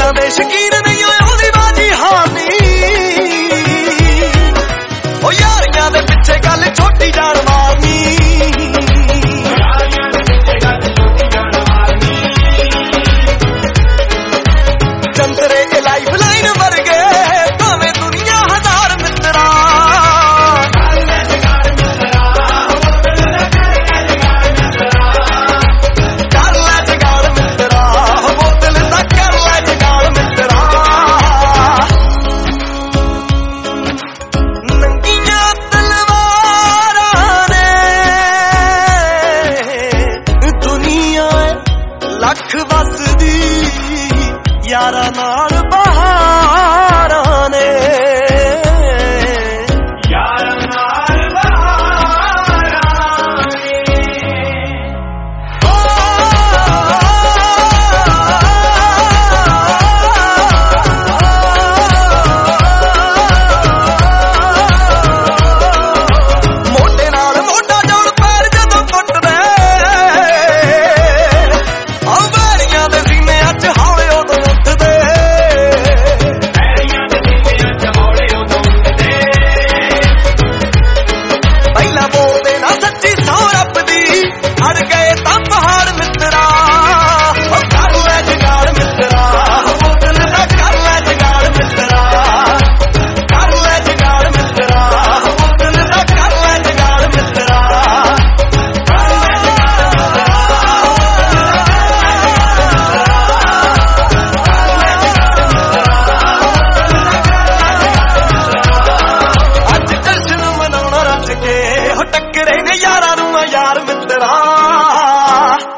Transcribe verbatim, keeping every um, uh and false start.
ਯਾਰਾਂ ਦੇ ਸ਼ਕੀਨ ਨਹੀਂ ਉਹਦੀ ਬਾਜੀ ਹਾਨੀ ਉਹ ਯਾਰੀਆਂ ਦੇ ਪਿੱਛੇ ਗੱਲ ਛੋਟੀ ਜਾਣ ਮਾਰਨੀ ਯਾਰੀਆਂ ਦੇ ਪਿੱਛੇ ਗੱਲ ਛੋਟੀ ਜਾਣ ਮਾਰਨੀ ਜੰਤਰੇ ਇਹ ਲਾਈਫ ਲਾਈਨ ਵਰਗੇ ਭਾਵੇਂ ਦੁਨੀਆ ਹਜ਼ਾਰ ਮਿੱਤਰਾ ਲੱਖ ਵਸਦੀ ਯਾਰਾਂ ਨਾਲ ਬਹਾਰਾਂ ਨੇ ਯਾਰਾਂ ਨਾਲ ਬਹਾਰਾਂ ਨੇ ਮੋਢੇ ਨਾਲ ਮੋਢਾ ਜੋੜ ਪੈਰ ਜਦੋਂ ਟੁੱਟਦੇ ਹੌਲੇ ਉਦੋਂ ਉੱਠਦੇ ਪੈਰੀਆਂ ਦੇ ਸੀਨਿਆਂ ਚ ਹੌਲੇ ਉਦੋਂ ਉੱਠਦੇ ਪਹਿਲਾਂ ਬੋਲਦੇ ਨਾ ਸੱਚੀ ਸੌ ਰੱਬ ਦੀ ਅੜ ਗਏ ਤਾਂ ਪਹਾੜ ਮਿੱਤਰਾ ਉਹ ਕਰ ਲੈ ਜਗਾੜ ਮਿੱਤਰਾ ਬੋਤਲ ਦਾ ਕਰ ਲੈ ਜਗਾੜ ਮਿੱਤਰਾ ਕਰ ਲੈ ਜਗਾੜ ਮਿੱਤਰਾ ਬੋਤਲ ਦਾ ਕਰ ਲੈ ਜਗਾੜ ਮਿੱਤਰਾ ਕਰ ਲੈ ਟੱਕਰੇ ਨੇ ਯਾਰਾਂ ਨੂੰ ਯਾਰ ਮਿੱਤਰਾ